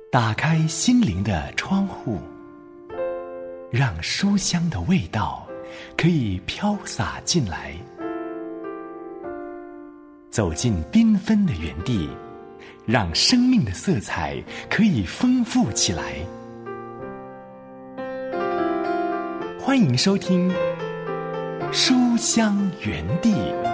打开心灵的窗户，让书香的味道可以飘洒进来。走进缤纷的园地，让生命的色彩可以丰富起来。欢迎收听书香园地。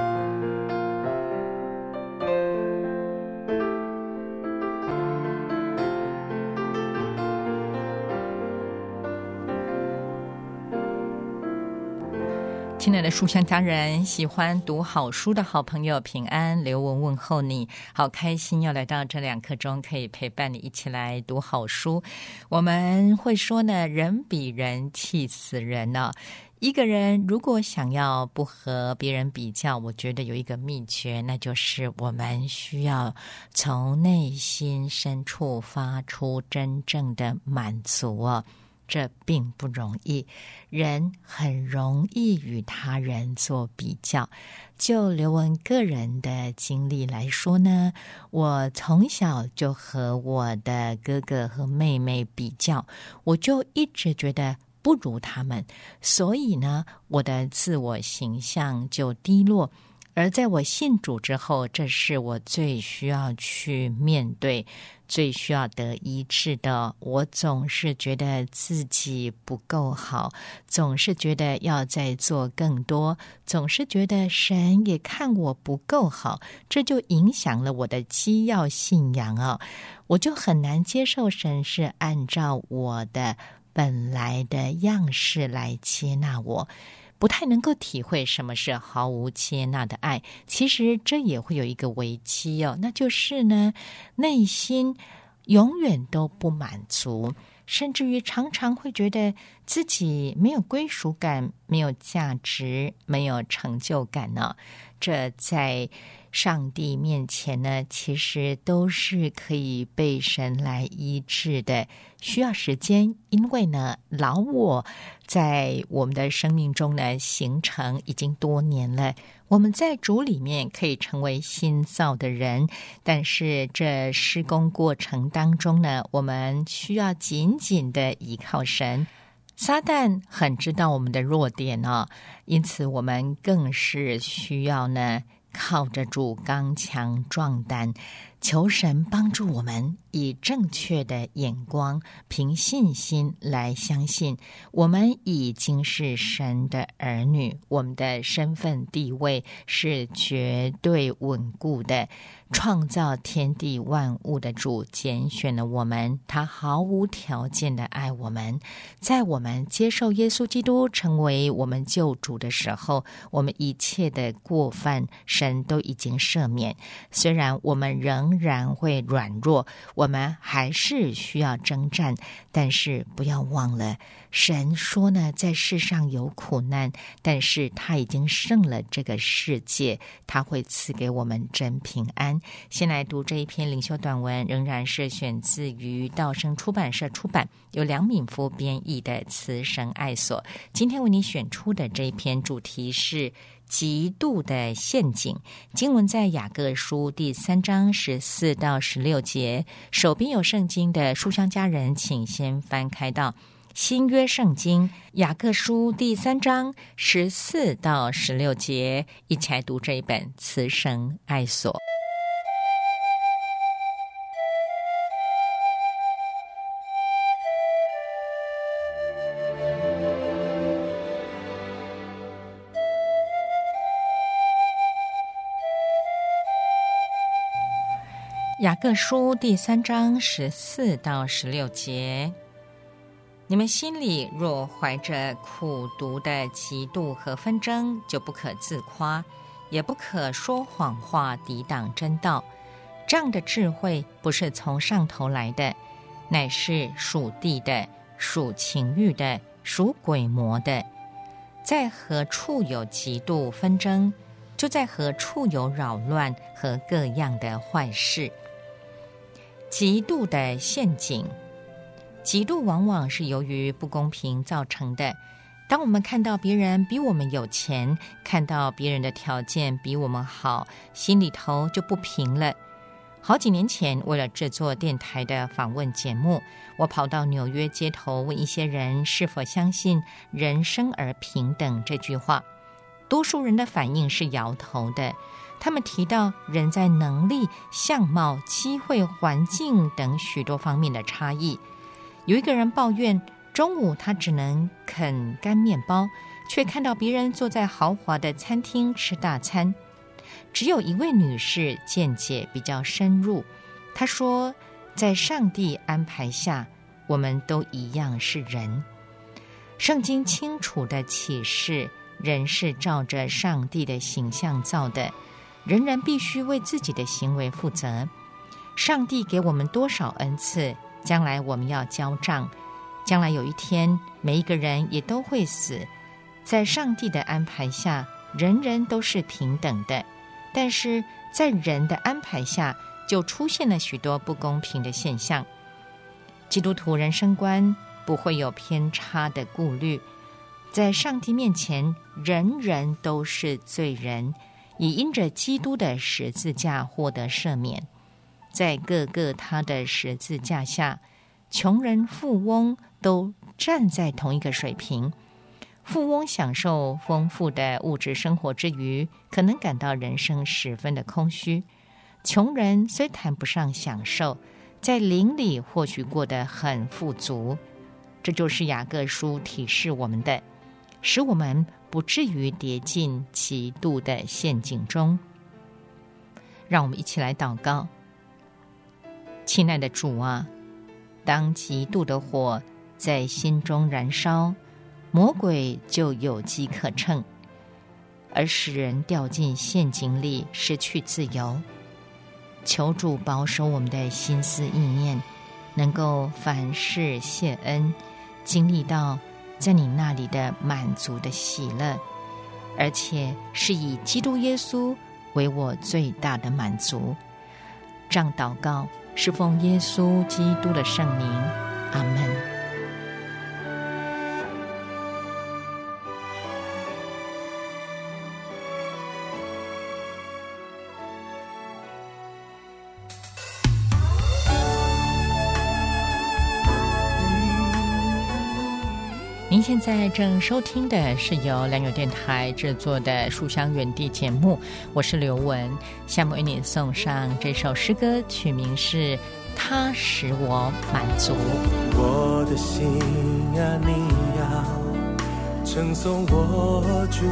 亲爱的书香家人，喜欢读好书的好朋友平安，刘文问候你，好开心要来到这2刻钟，可以陪伴你一起来读好书。我们会说呢，人比人气死人呢。一个人如果想要不和别人比较，我觉得有一个秘诀，那就是我们需要从内心深处发出真正的满足哦。这并不容易，人很容易与他人做比较。就刘文个人的经历来说呢，我从小就和我的哥哥和妹妹比较，我就一直觉得不如他们，所以呢，我的自我形象就低落。而在我信主之后，这是我最需要去面对、最需要得医治的。我总是觉得自己不够好，总是觉得要再做更多，总是觉得神也看我不够好，这就影响了我的基要信仰哦。我就很难接受神是按照我的本来的样式来接纳我，不太能够体会什么是毫无接纳的爱。其实这也会有一个危机哦，那就是呢，内心永远都不满足，甚至于常常会觉得自己没有归属感，没有价值，没有成就感呢。这在上帝面前呢，其实都是可以被神来医治的，需要时间。因为呢，老我在我们的生命中呢形成已经多年了，我们在主里面可以成为新造的人，但是这施工过程当中呢，我们需要紧紧的依靠神。撒旦很知道我们的弱点哦，因此我们更是需要呢靠着主刚强壮胆，求神帮助我们以正确的眼光，凭信心来相信我们已经是神的儿女，我们的身份地位是绝对稳固的。创造天地万物的主拣选了我们，他毫无条件的爱我们。在我们接受耶稣基督成为我们救主的时候，我们一切的过犯神都已经赦免。虽然我们仍然会软弱，我们还是需要征战，但是不要忘了，神说呢，在世上有苦难，但是他已经胜了这个世界，他会赐给我们真平安。先来读这一篇灵修短文，仍然是选自于道生出版社出版，由梁敏夫编译的《慈神爱所》。今天为你选出的这一篇主题是极度的陷阱，经文在雅各书第3章14到16节。手边有圣经的书香家人，请先翻开到新约圣经雅各书第3章14到16节，一起来读这一本慈神爱所。雅各书第3章14到16节，你们心里若怀着苦毒的嫉妒和纷争，就不可自夸，也不可说谎话抵挡真道。这样的智慧不是从上头来的，乃是属地的，属情欲的，属鬼魔的。在何处有嫉妒纷争，就在何处有扰乱和各样的坏事。极度的陷阱，嫉妒往往是由于不公平造成的。当我们看到别人比我们有钱，看到别人的条件比我们好，心里头就不平了。 好几年前，为了制作电台的访问节目，我跑到纽约街头问一些人是否相信人生而平等这句话。多数人的反应是摇头的，他们提到人在能力、相貌、机会、环境等许多方面的差异。有一个人抱怨，中午他只能啃干面包，却看到别人坐在豪华的餐厅吃大餐。只有一位女士见解比较深入，她说，在上帝安排下，我们都一样是人。圣经清楚地启示，人是照着上帝的形象造的，人人必须为自己的行为负责。上帝给我们多少恩赐，将来我们要交账。将来有一天，每一个人也都会死。在上帝的安排下，人人都是平等的，但是在人的安排下，就出现了许多不公平的现象。基督徒人生观不会有偏差的顾虑，在上帝面前，人人都是罪人，也因着基督的十字架获得赦免。在各个他的十字架下，穷人富翁都站在同一个水平。富翁享受丰富的物质生活之余，可能感到人生十分的空虚。穷人虽谈不上享受，在灵里或许过得很富足。这就是雅各书提示我们的，使我们不至于跌进嫉妒的陷阱中。让我们一起来祷告。亲爱的主啊，当嫉妒的火在心中燃烧，魔鬼就有机可乘，而使人掉进陷阱里，失去自由。求主保守我们的心思意念，能够凡事谢恩，经历到在你那里的满足的喜乐，而且是以基督耶稣为我最大的满足。这样祷告是奉耶稣基督的圣名，阿们。您现在正收听的是由良友电台制作的书香园地节目，我是刘雯，下面为你送上这首诗歌，曲名是它使我满足。 我的心啊，你要称颂我主，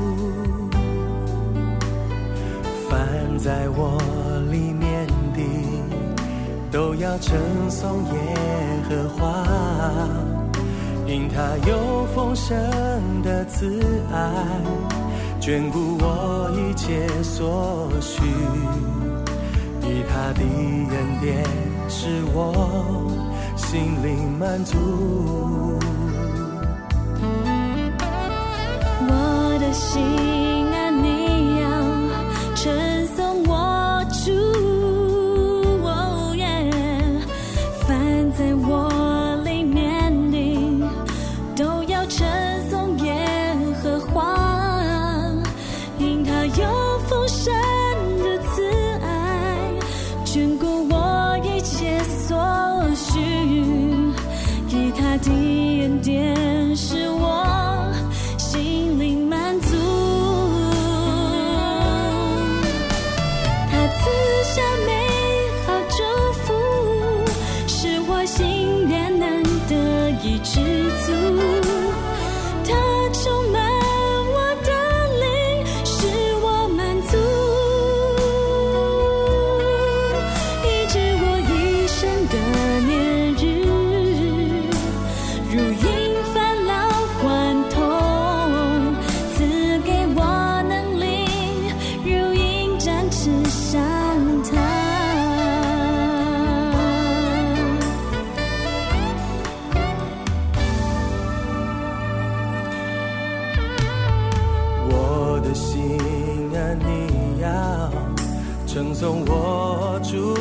凡在我里面的都要称颂耶和华，因他有丰盛的慈爱，眷顾我一切所需，以他的恩典使我心灵满足。 我的心啊，你要称颂我主，凡在我的恩典使我心灵满足，他赐下美好祝福，使我心愿能得以知足，他充满我的灵，使我满足，医治我一生的年日，如因烦恼患痛，赐给我能力，如鹰展翅上腾。 我的心啊，你要称颂我主，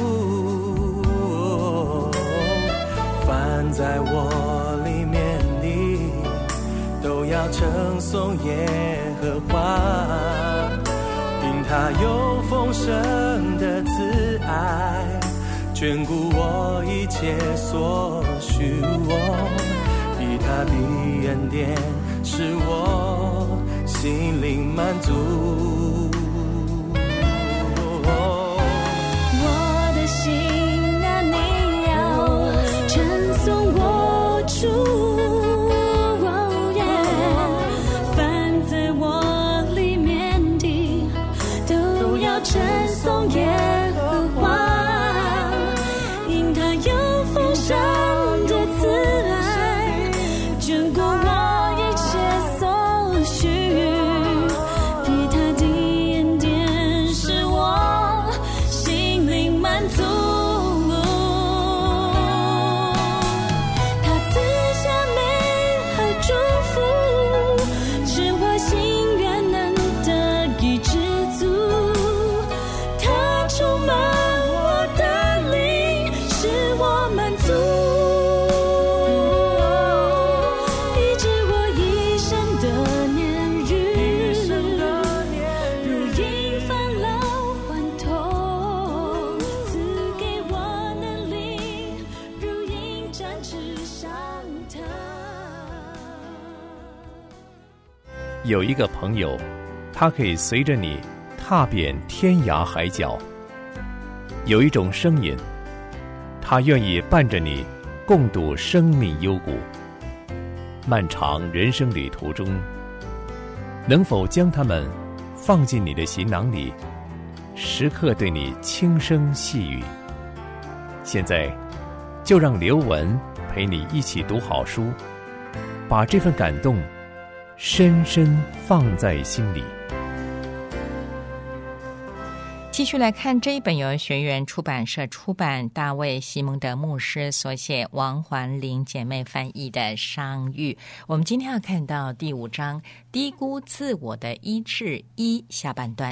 凡在我里面的都要称颂耶和华，因他有丰盛的慈爱，眷顾我一切所需，以他的恩典使我心灵满足。 我的心啊，你要称颂我主，凡在我里面的都要称颂耶和华，因他有丰盛的慈爱，眷顾我一切所需，以他的恩典使我心灵满足。他赐下美好祝福，使我心愿能得以知足。他充满我的灵，使我满足，医治我一生的年日，如鹰返老还童，赐给我能力，如鹰展翅上腾。 有一个朋友，他可以随着你踏遍天涯海角；有一种声音，他愿意伴着你共度生命幽谷。漫长人生旅途中，能否将他们放进你的行囊里，时刻对你轻声细语？现在就让刘文陪你一起读好书，把这份感动深深放在心里。 继续来看这一本由学园出版社出版，大卫西蒙德牧师所写，王环玲姐妹翻译的《伤愈》。我们今天要看到第5章，低估自我的医治1下半段。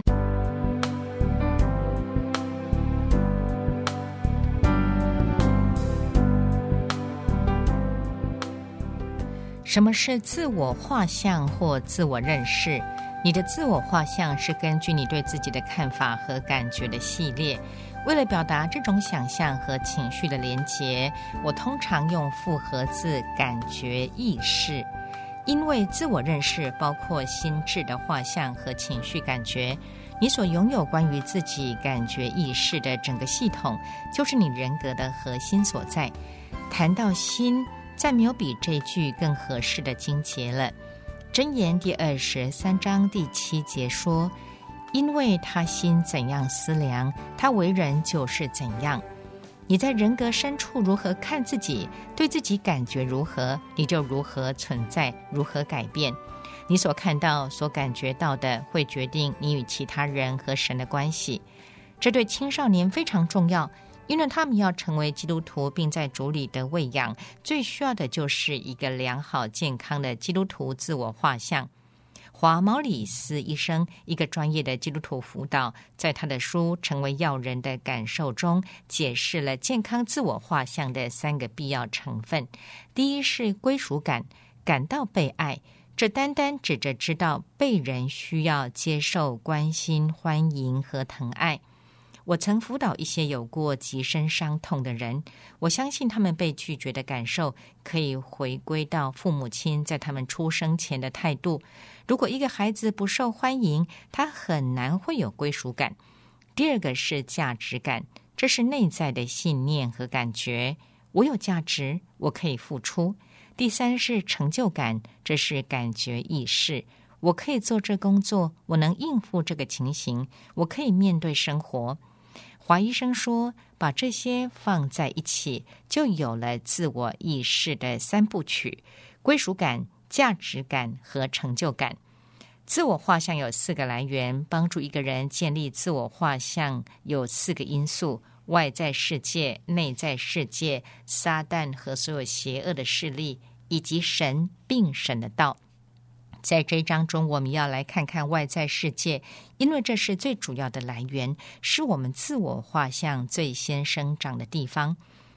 什么是自我画像或自我认识？你的自我画像是根据你对自己的看法和感觉的系列。为了表达这种想象和情绪的连结，我通常用复合字感觉意识。因为自我认识包括心智的画像和情绪感觉，你所拥有关于自己感觉意识的整个系统，就是你人格的核心所在。谈到心，再没有比这句更合适的经节了。箴言第23章第7节说，因为他心怎样思量，他为人就是怎样。你在人格深处如何看自己，对自己感觉如何，你就如何存在，如何改变。你所看到所感觉到的会决定你与其他人和神的关系。这对青少年非常重要，因为他们要成为基督徒并在主里的喂养，最需要的就是一个良好健康的基督徒自我画像。华毛里斯医生，一个专业的基督徒辅导，在他的书《成为要人的感受》中解释了健康自我画像的3个必要成分。第一是归属感，感到被爱，这单单指着知道被人需要接受、关心、欢迎和疼爱。我曾辅导一些有过极深伤痛的人，我相信他们被拒绝的感受可以回归到父母亲在他们出生前的态度。如果一个孩子不受欢迎，他很难会有归属感。第二个是价值感，这是内在的信念和感觉，我有价值，我可以付出。第三是成就感，这是感觉意识，我可以做这工作，我能应付这个情形，我可以面对生活。华医生说，把这些放在一起，就有了自我意识的3部曲：归属感、价值感和成就感。自我画像有4个来源，帮助一个人建立自我画像有4个因素：外在世界、内在世界、撒旦和所有邪恶的势力，以及神并神的道。在这一章中，我们要来看看外在世界，因为这是最主要的来源，是我们自我画像最先生长的地方。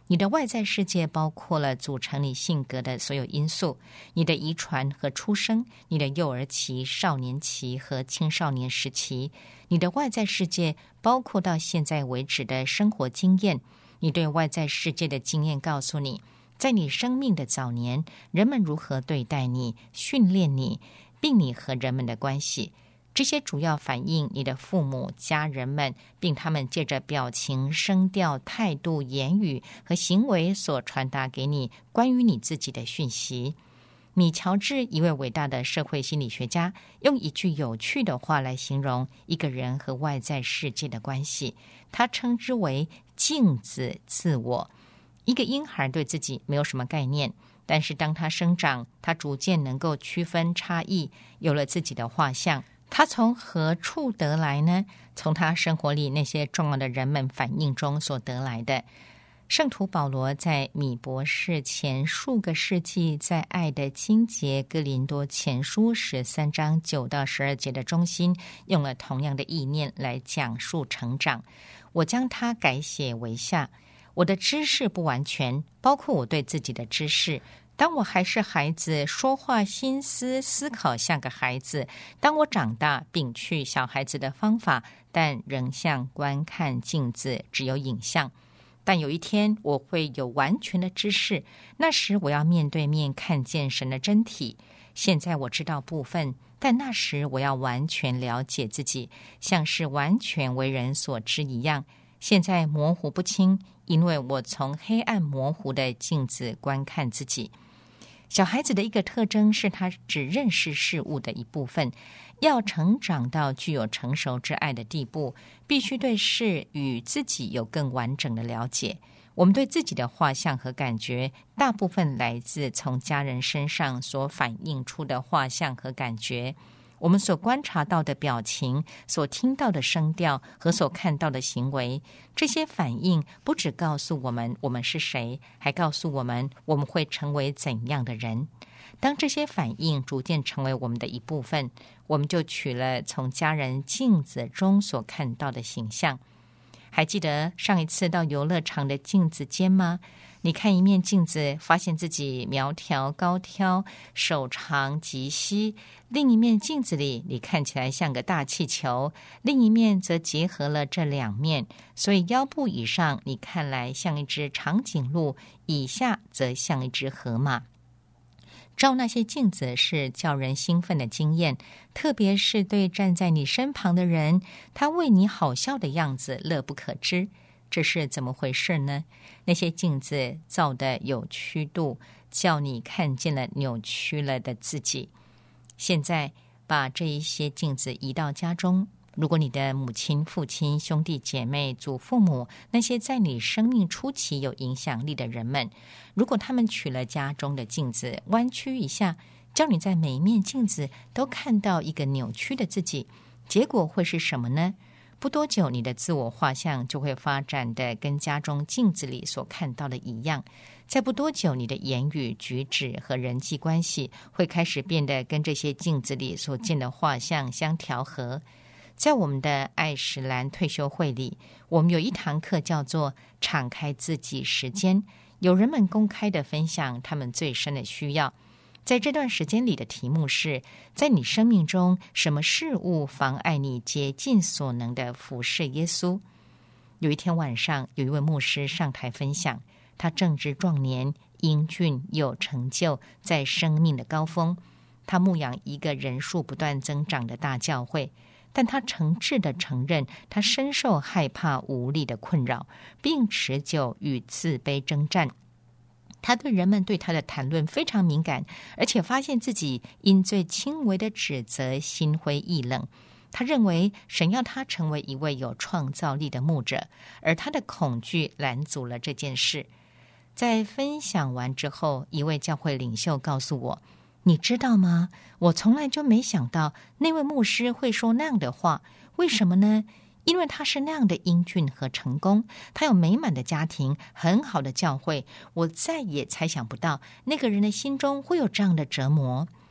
你的外在世界包括了组成你性格的所有因素，你的遗传和出生，你的幼儿期、少年期和青少年时期。你的外在世界包括到现在为止的生活经验，你对外在世界的经验告诉你，在你生命的早年，人们如何对待你、训练你，并你和人们的关系。这些主要反映你的父母、家人们，并他们借着表情、声调、态度、言语和行为所传达给你关于你自己的讯息。米乔治，一位伟大的社会心理学家，用一句有趣的话来形容一个人和外在世界的关系，他称之为镜子自我。一个婴孩对自己没有什么概念，但是当他生长，他逐渐能够区分差异，有了自己的画像。他从何处得来呢？从他生活里那些重要的人们反应中所得来的。圣徒保罗在米博士前数个世纪，在爱的经节哥林多前书13章9到12节的中心，用了同样的意念来讲述成长。我将它改写为下：我的知识不完全，包括我对自己的知识。当我还是孩子，说话心思思考像个孩子；当我长大，摒去小孩子的方法，但仍像观看镜子，只有影像。但有一天我会有完全的知识，那时我要面对面看见神的真体。现在我知道部分，但那时我要完全了解自己，像是完全为人所知一样。现在模糊不清，因为我从黑暗模糊的镜子观看自己。小孩子的一个特征是他只认识事物的一部分，要成长到具有成熟之爱的地步，必须对事与自己有更完整的了解。我们对自己的画像和感觉，大部分来自从家人身上所反映出的画像和感觉。我们所观察到的表情，所听到的声调和所看到的行为，这些反应不只告诉我们我们是谁，还告诉我们我们会成为怎样的人。当这些反应逐渐成为我们的一部分，我们就取了从家人镜子中所看到的形象。还记得上一次到游乐场的镜子间吗？你看一面镜子，发现自己苗条高挑，手长及膝；另一面镜子里，你看起来像个大气球，另一面则结合了这两面，所以腰部以上你看来像一只长颈鹿，以下则像一只河马。照那些镜子是叫人兴奋的经验，特别是对站在你身旁的人，他为你好笑的样子乐不可支。这是怎么回事呢？那些镜子造的有曲度，叫你看见了扭曲了的自己。现在把这一些镜子移到家中，如果你的母亲、父亲、兄弟姐妹、祖父母，那些在你生命初期有影响力的人们，如果他们取了家中的镜子，弯曲一下，叫你在每一面镜子都看到一个扭曲的自己，结果会是什么呢？不多久，你的自我画像就会发展的跟家中镜子里所看到的一样。再不多久，你的言语、举止和人际关系会开始变得跟这些镜子里所见的画像相调和。在我们的爱石兰退休会里，我们有一堂课叫做敞开自己时间，有人们公开的分享他们最深的需要。在这段时间里的题目是，在你生命中什么事物妨碍你竭尽所能的服侍耶稣？有一天晚上，有一位牧师上台分享，他正值壮年，英俊有成就，在生命的高峰。他牧养一个人数不断增长的大教会，但他诚挚地承认，他深受害怕无力的困扰，并持久与自卑征战。他对人们对他的谈论非常敏感，而且发现自己因最轻微的指责心灰意冷。他认为神要他成为一位有创造力的牧者，而他的恐惧拦阻了这件事。在分享完之后，一位教会领袖告诉我，你知道吗？我从来就没想到那位牧师会说那样的话。为什么呢？因为他是那样的英俊和成功，他有美满的家庭，很好的教会，我再也猜想不到那个人的心中会有这样的折磨。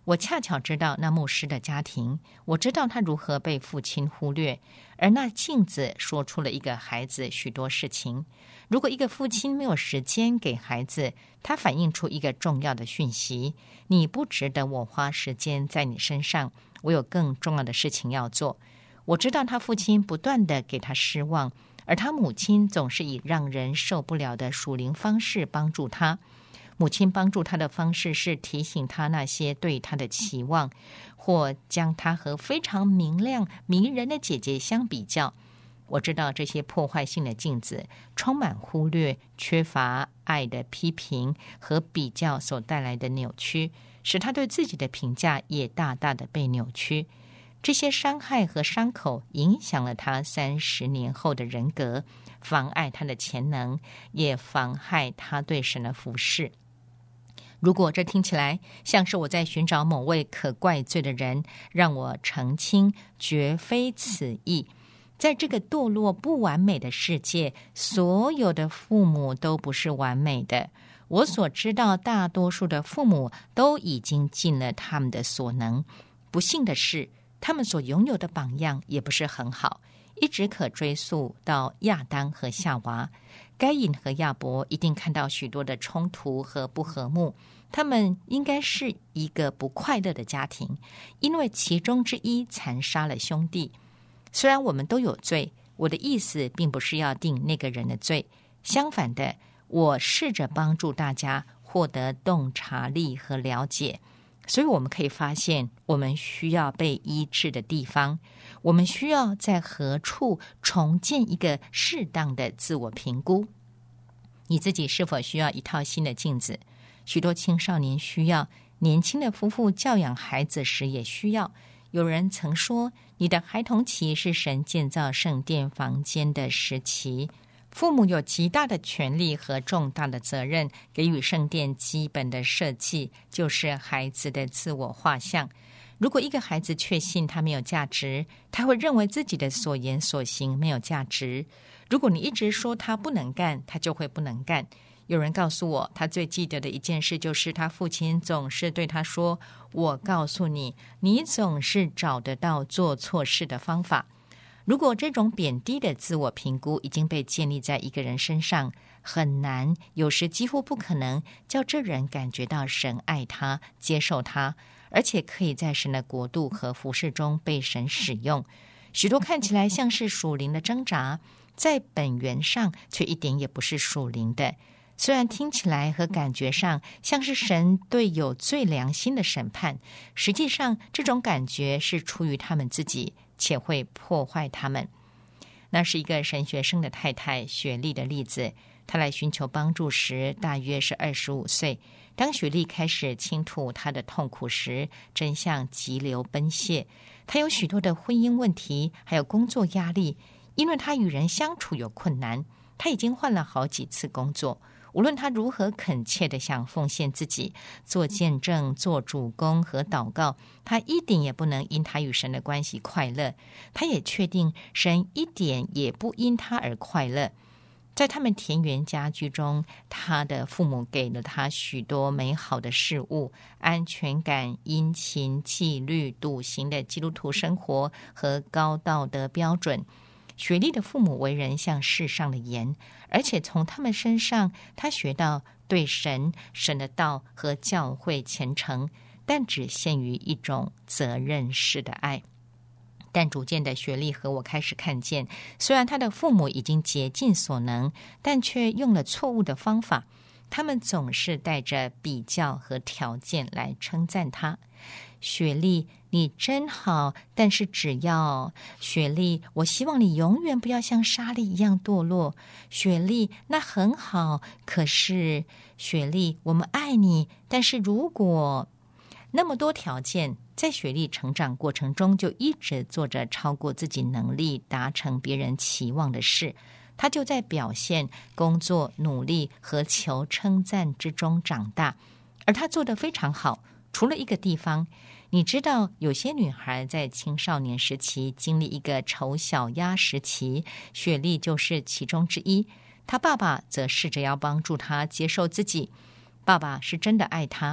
我恰巧知道那牧师的家庭，我知道他如何被父亲忽略，而那镜子说出了一个孩子许多事情。如果一个父亲没有时间给孩子，他反映出一个重要的讯息：你不值得我花时间在你身上，我有更重要的事情要做。我知道他父亲不断地给他失望，而他母亲总是以让人受不了的属灵方式帮助他。母亲帮助他的方式是提醒他那些对他的期望，或将他和非常明亮迷人的姐姐相比较。我知道这些破坏性的镜子充满忽略、缺乏爱的批评和比较所带来的扭曲，使他对自己的评价也大大的被扭曲。这些伤害和伤口影响了他30年后的人格，妨碍他的潜能，也妨害他对神的服事。如果这听起来像是我在寻找某位可怪罪的人，让我澄清，绝非此意。在这个堕落不完美的世界，所有的父母都不是完美的。我所知道，大多数的父母都已经尽了他们的所能。不幸的是，他们所拥有的榜样也不是很好，一直可追溯到亚当和夏娃。该隐和亚伯一定看到许多的冲突和不和睦，他们应该是一个不快乐的家庭，因为其中之一残杀了兄弟。虽然我们都有罪，我的意思并不是要定那个人的罪，相反的，我试着帮助大家获得洞察力和了解。所以我们可以发现，我们需要被医治的地方，我们需要在何处重建一个适当的自我评估。你自己是否需要一套新的镜子？许多青少年需要，年轻的夫妇教养孩子时也需要。有人曾说，你的孩童期是神建造圣殿房间的时期。父母有极大的权利和重大的责任，给予圣殿基本的设计，就是孩子的自我画像。如果一个孩子确信他没有价值，他会认为自己的所言所行没有价值。如果你一直说他不能干，他就会不能干。有人告诉我，他最记得的一件事就是他父亲总是对他说，我告诉你，你总是找得到做错事的方法。如果这种贬低的自我评估已经被建立在一个人身上，很难，有时几乎不可能叫这人感觉到神爱他，接受他，而且可以在神的国度和服事中被神使用。许多看起来像是属灵的挣扎，在本源上却一点也不是属灵的。虽然听起来和感觉上像是神对有罪良心的审判，实际上这种感觉是出于他们自己，且会破坏他们。那是一个神学生的太太雪莉的例子。她来寻求帮助时大约是25岁。当雪莉开始倾吐她的痛苦时，真相急流奔泻。她有许多的婚姻问题，还有工作压力，因为她与人相处有困难。她已经换了好几次工作。无论他如何恳切地想奉献自己，做见证、做主工和祷告，他一点也不能因他与神的关系快乐。他也确定神一点也不因他而快乐。在他们田园家居中，他的父母给了他许多美好的事物：安全感、殷勤、纪律、笃行的基督徒生活和高道德标准。雪莉的父母为人像世上的盐，而且从他们身上他学到对神的道和教会虔诚，但只限于一种责任式的爱。但逐渐的，雪莉和我开始看见，虽然他的父母已经竭尽所能，但却用了错误的方法。他们总是带着比较和条件来称赞他。雪莉，你真好，但是只要……雪莉，我希望你永远不要像莎莉一样堕落。雪莉，那很好，可是……雪莉，我们爱你，但是如果……那么多条件，在雪莉成长过程中就一直做着超过自己能力达成别人期望的事。他就在表现、工作、努力和求称赞之中长大，而他做得非常好。除了一个地方，你知道，有些女孩在青少年时期经历一个丑小鸭时期，雪莉就是其中之一。她爸爸则试着要帮助她接受自己。爸爸是真的爱她，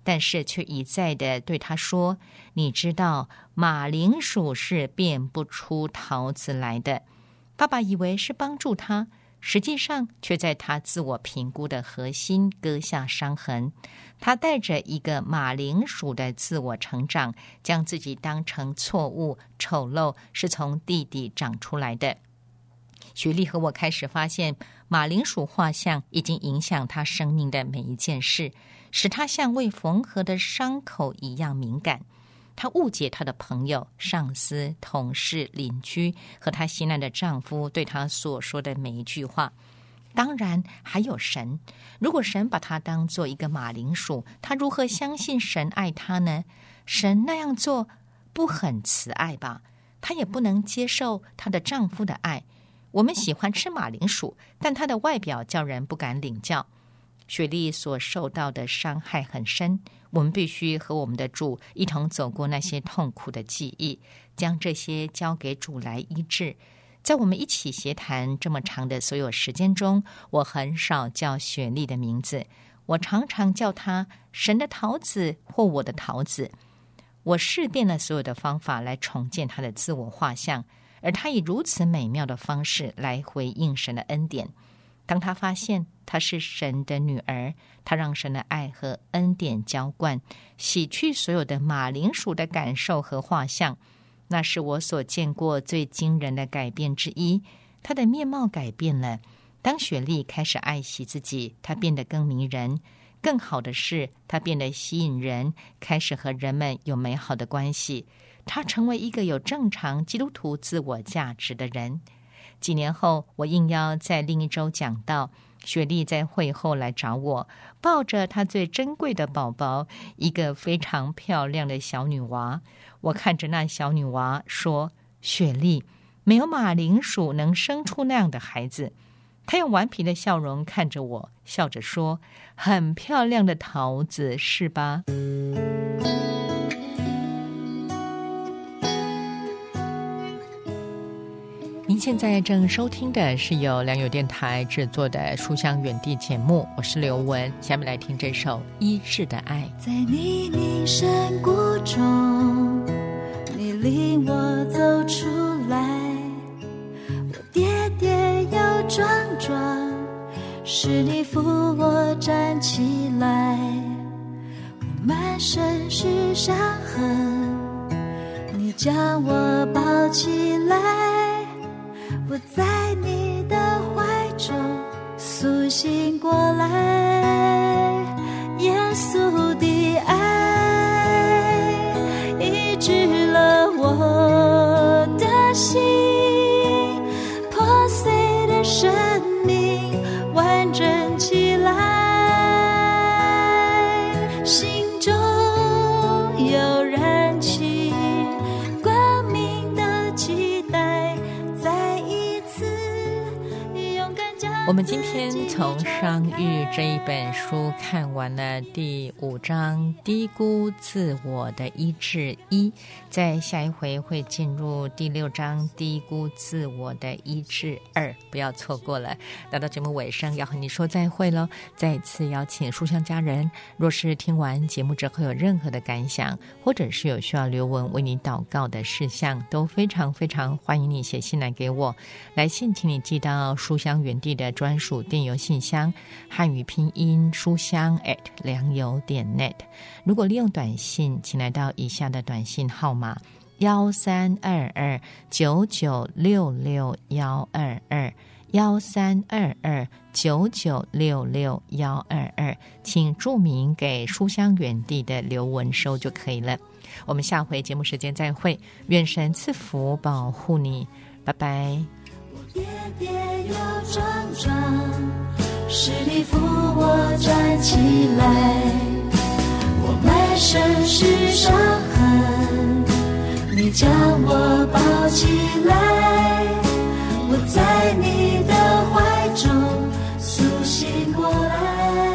但是却一再的对他说，你知道马铃薯是变不出桃子来的。爸爸以为是帮助他，实际上却在他自我评估的核心割下伤痕。他带着一个马铃薯的自我成长，将自己当成错误、丑陋，是从地底长出来的。雪莉和我开始发现，马铃薯画像已经影响他生命的每一件事，使他像未缝合的伤口一样敏感。她误解她的朋友、上司、同事、邻居和她心爱的丈夫对她所说的每一句话。当然还有神，如果神把她当作一个马铃薯，她如何相信神爱她呢？神那样做不很慈爱吧？她也不能接受她的丈夫的爱。我们喜欢吃马铃薯，但她的外表叫人不敢领教。雪莉所受到的伤害很深，我们必须和我们的主一同走过那些痛苦的记忆，将这些交给主来医治。在我们一起协谈这么长的所有时间中，我很少叫雪莉的名字，我常常叫她神的桃子或我的桃子。我试遍了所有的方法来重建她的自我画像，而她以如此美妙的方式来回应神的恩典。当她发现她是神的女儿，她让神的爱和恩典浇灌，洗去所有的马铃薯的感受和画像。那是我所见过最惊人的改变之一。她的面貌改变了。当雪莉开始爱惜自己，她变得更迷人。更好的是，她变得吸引人，开始和人们有美好的关系。她成为一个有正常基督徒自我价值的人。几年后，我应邀在另一周讲道，雪莉在会后来找我，抱着她最珍贵的宝宝，一个非常漂亮的小女娃。我看着那小女娃说，雪莉，没有马铃薯能生出那样的孩子。她用顽皮的笑容看着我，笑着说，很漂亮的桃子是吧？您现在正收听的是由良友电台制作的书香远地节目，我是刘雯。下面来听这首《医治的爱》。 在泥泞山谷中，你领我走出来，我跌跌又撞撞，是你扶我站起来，我满身是伤痕，你将我抱起来，我在你的怀中苏醒过来，耶稣的爱医治了我的心，破碎的生命完整起来，心中有燃起光明的期待，再一次勇敢将。 我们今天从商誉这一本书看完了第5章低估自我的医治1，在下一回会进入第6章低估自我的医治2，不要错过了。来到节目尾声，要和你说再会咯。再一次邀请书香家人，若是听完节目之后有任何的感想，或者是有需要刘雯为你祷告的事项，都非常非常欢迎你写信来给我。来信请你寄到书香园地的专属电邮信箱，汉语拼音书香良友.net。如果利用短信，请来到以下的短信号码1322-9966-122，1322-9966-122，请注明给书香园地的刘雯收就可以了。我们下回节目时间再会，愿神赐福保护你，拜拜。 跌跌又撞撞，是你扶我站起来，我满身是伤痕，你将我抱起来，我在你的怀中苏醒过来。